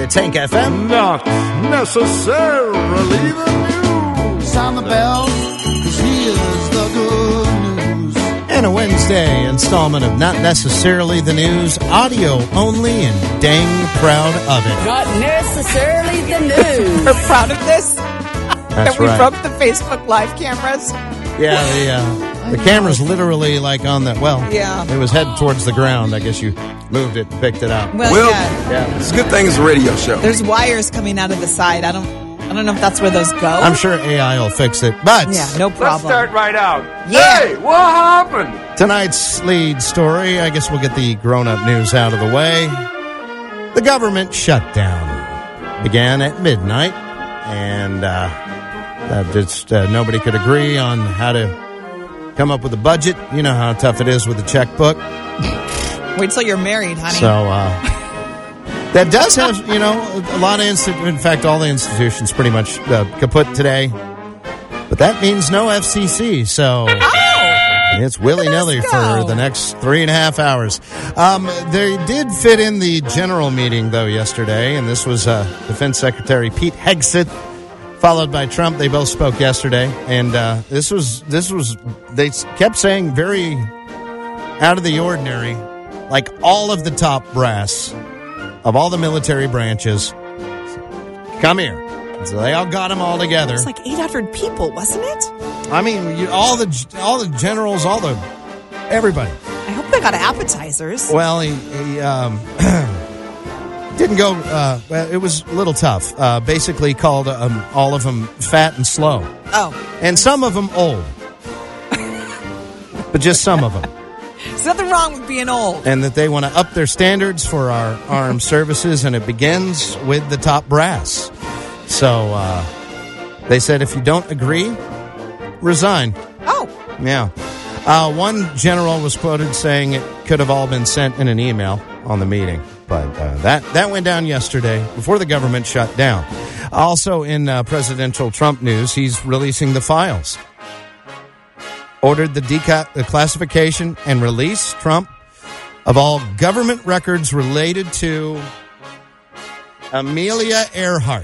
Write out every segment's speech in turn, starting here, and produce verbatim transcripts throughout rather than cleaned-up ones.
Tank F M. Not necessarily the news. Sound the bell, cause here's the good news. And a Wednesday installment of Not Necessarily the News, audio only, and dang proud of it. Not necessarily the news. We're proud of this. That's that we right. broke the Facebook Live cameras. Yeah, the, uh, the camera's literally like on the, well, Yeah. it was headed towards the ground. I guess you moved it and picked it up. Well, Well, yeah. Yeah. it's a good thing it's a radio show. There's wires coming out of the side. I don't I don't know if that's where those go. I'm sure A I will fix it. But Yeah, no problem. Let's start right out. Yeah. Hey, what happened? tonight's lead story, I guess we'll get the grown-up news out of the way. The government shutdown began at midnight, and uh, that just uh, nobody could agree on how to come up with a budget. You know how tough it is with a checkbook. Wait till you're married, honey. So uh, that does have, you know, a lot of institutions. In fact, all the institutions pretty much uh, kaput today. But that means no F C C. So it's willy-nilly Let's for go. the next three and a half hours. Um, they did fit in the general meeting, though, yesterday. And this was uh, Defense Secretary Pete Hegseth, followed by Trump. They both spoke yesterday. And uh, this was, this was, they kept saying very out of the ordinary, like all of the top brass of all the military branches, come here. So they all got them all together. It's like eight hundred people, wasn't it? I mean, you, all the all the generals, all the everybody. I hope they got appetizers. Well, he, he um, didn't go. Uh, well, it was a little tough. Uh, basically, called um, all of them fat and slow, Oh, and some of them old, but just some of them. there's nothing wrong with being old. And that they want to up their standards for our armed services, and it begins with the top brass. So uh, they said if you don't agree, resign. Oh, Yeah. Uh, one general was quoted saying it could have all been sent in an email on the meeting. But uh, that, that went down yesterday before the government shut down. Also in uh, presidential Trump news, he's releasing the files. Ordered the declassification and release, Trump, of all government records related to Amelia Earhart.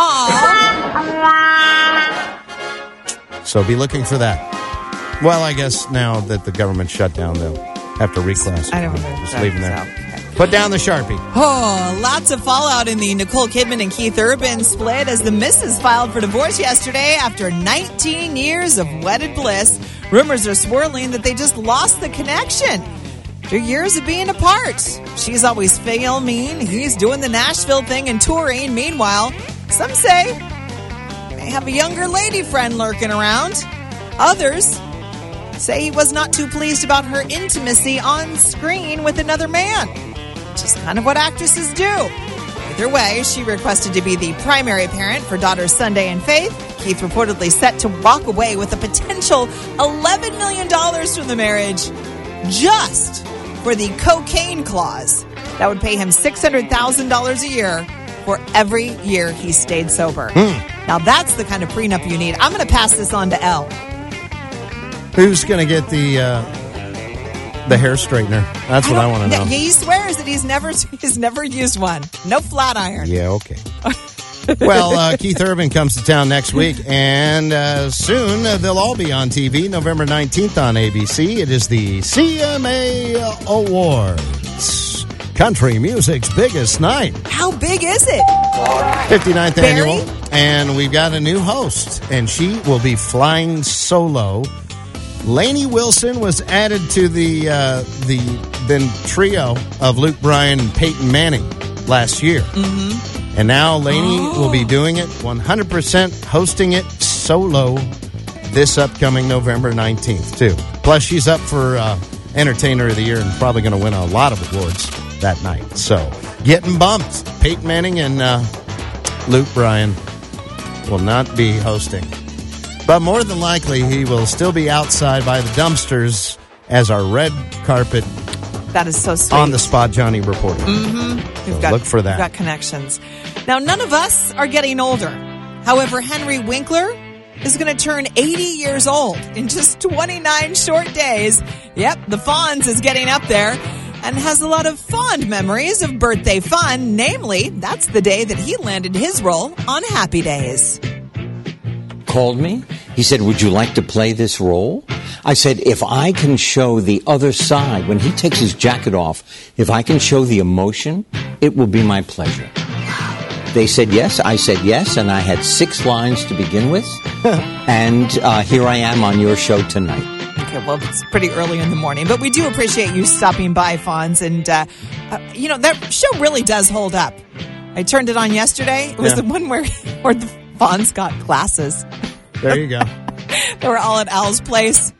aw. So be looking for that. Well, I guess now that the government shut down, they'll have to reclassify. I don't know. Just leave them there. Okay. Put down the Sharpie. Oh, lots of fallout in the Nicole Kidman and Keith Urban split as the missus filed for divorce yesterday after nineteen years of wedded bliss. Rumors are swirling that they just lost the connection. After years of being apart. She's always filming. He's doing the Nashville thing and touring. Meanwhile, some say they have a younger lady friend lurking around. Others say he was not too pleased about her intimacy on screen with another man. Just kind of what actresses do. Either way, she requested to be the primary parent for daughters Sunday and Faith. Keith reportedly set to walk away with a potential eleven million dollars from the marriage just for the cocaine clause. That would pay him six hundred thousand dollars a year for every year he stayed sober. Hmm. Now that's the kind of prenup you need. I'm going to pass this on to Elle. Who's going to get the uh, the hair straightener? That's what I want to know. He swears that he's never he's never used one. No flat iron. Yeah, okay. Well, uh, Keith Urban comes to town next week, and uh, soon uh, they'll all be on T V. November nineteenth on A B C. It is the C M A Awards. Country music's biggest night. How big is it? fifty-ninth Barry? annual. And we've got a new host, and she will be flying solo. Lainey Wilson was added to the uh, the then trio of Luke Bryan and Peyton Manning last year. Mm-hmm. And now Lainey Oh. will be doing it one hundred percent, hosting it solo this upcoming November nineteenth, too. Plus, she's up for uh, Entertainer of the Year and probably going to win a lot of awards that night. So, getting bumped. Peyton Manning and uh, Luke Bryan will not be hosting. But more than likely, he will still be outside by the dumpsters as our red carpet That is so sweet. on the spot Johnny reporter. Mm-hmm. We've So got, look for that. We've got connections. Now, none of us are getting older. However, Henry Winkler is going to turn eighty years old in just twenty-nine short days. Yep, the Fonz is getting up there. and has a lot of fond memories of birthday fun. Namely, that's the day that he landed his role on Happy Days. Called me. He said, would you like to play this role? I said, if I can show the other side, when he takes his jacket off, if I can show the emotion, it will be my pleasure. They said yes. I said yes. And I had six lines to begin with. And uh, here I am on your show tonight. Okay, well, it's pretty early in the morning, but we do appreciate you stopping by, Fonz. And, uh, uh, you know, that show really does hold up. I turned it on yesterday. It was Yeah. the one where, where the Fonz got glasses. There you go. They were all at Al's place.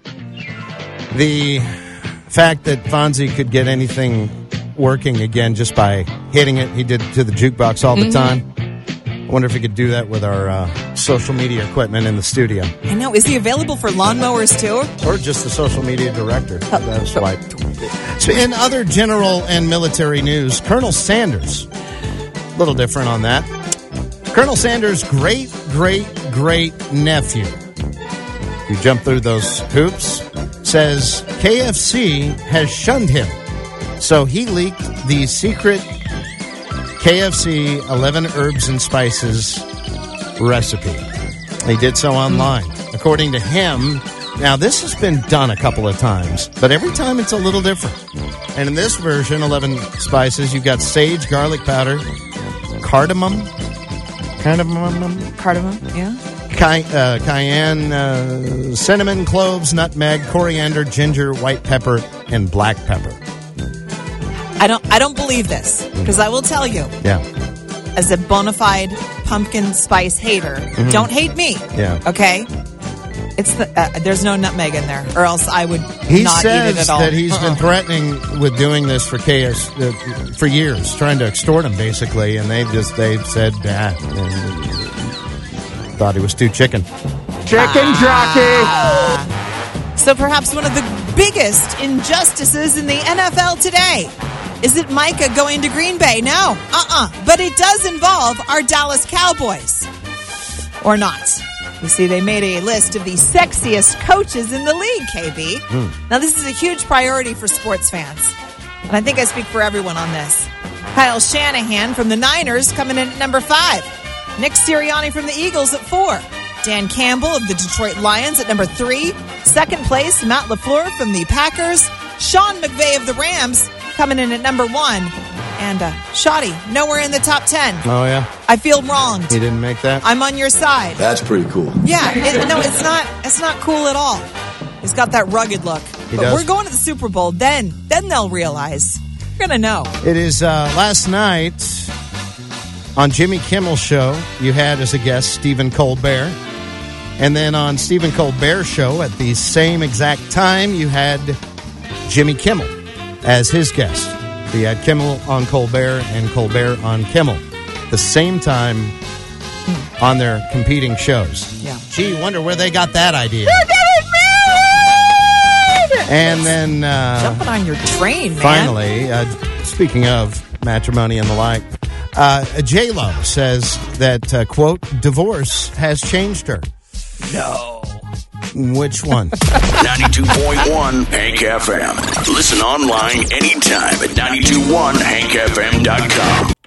The fact that Fonzie could get anything working again just by hitting it, he did to the jukebox all the Mm-hmm. time. I wonder if he could do that with our uh, social media equipment in the studio. I know. Is he available for lawnmowers, too? Or just the social media director. That's why. So in other general and military news, Colonel Sanders, a little different on that. Colonel Sanders' great, great, great nephew, who jumped through those hoops, says K F C has shunned him. So he leaked the secret K F C eleven herbs and spices recipe. He did so online. According to him, now this has been done a couple of times, but every time it's a little different. And in this version, eleven spices, you've got sage, garlic powder, cardamom, cardamom, Cardamom, yeah. Ky- uh, cayenne, uh, cinnamon, cloves, nutmeg, coriander, ginger, white pepper, and black pepper. I don't I don't believe this, because I will tell you, Yeah. as a bona fide pumpkin spice hater, don't hate me. Yeah. Okay? It's the, uh, there's no nutmeg in there, or else I would He not eat it says at all. that he's Uh-uh. been threatening with doing this for K S uh, for years, trying to extort him, basically, and they've just they've said that. And thought he was too chicken. Chicken jockey. So perhaps one of the biggest injustices in the N F L today. Is it Micah going to Green Bay? No. Uh-uh. But it does involve our Dallas Cowboys. Or not. You see, they made a list of the sexiest coaches in the league, K B. Hmm. Now, this is a huge priority for sports fans. And I think I speak for everyone on this. Kyle Shanahan from the Niners coming in at number five. Nick Sirianni from the Eagles at four. Dan Campbell of the Detroit Lions at number three. Second place, Matt LaFleur from the Packers. Sean McVay of the Rams coming in at number one. And uh, Shoddy, nowhere in the top ten. Oh yeah, I feel wronged. he didn't make that. I'm on your side. That's pretty cool. Yeah, it, no, it's not. It's not cool at all. He's got that rugged look. He but does. we're going to the Super Bowl. Then, then they'll realize. You're gonna know. It is uh, last night on Jimmy Kimmel's show. You had as a guest Stephen Colbert, and then on Stephen Colbert's show at the same exact time, you had Jimmy Kimmel as his guest. So you had Kimmel on Colbert and Colbert on Kimmel, the same time on their competing shows. Yeah. Gee, wonder where they got that idea. And then uh, Jumping on your train, man. finally, uh, speaking of matrimony and the like, uh, J-Lo says that, uh, quote, divorce has changed her. No. Which one? ninety-two point one Hank F M. Listen online anytime at nine two one hank f m dot com.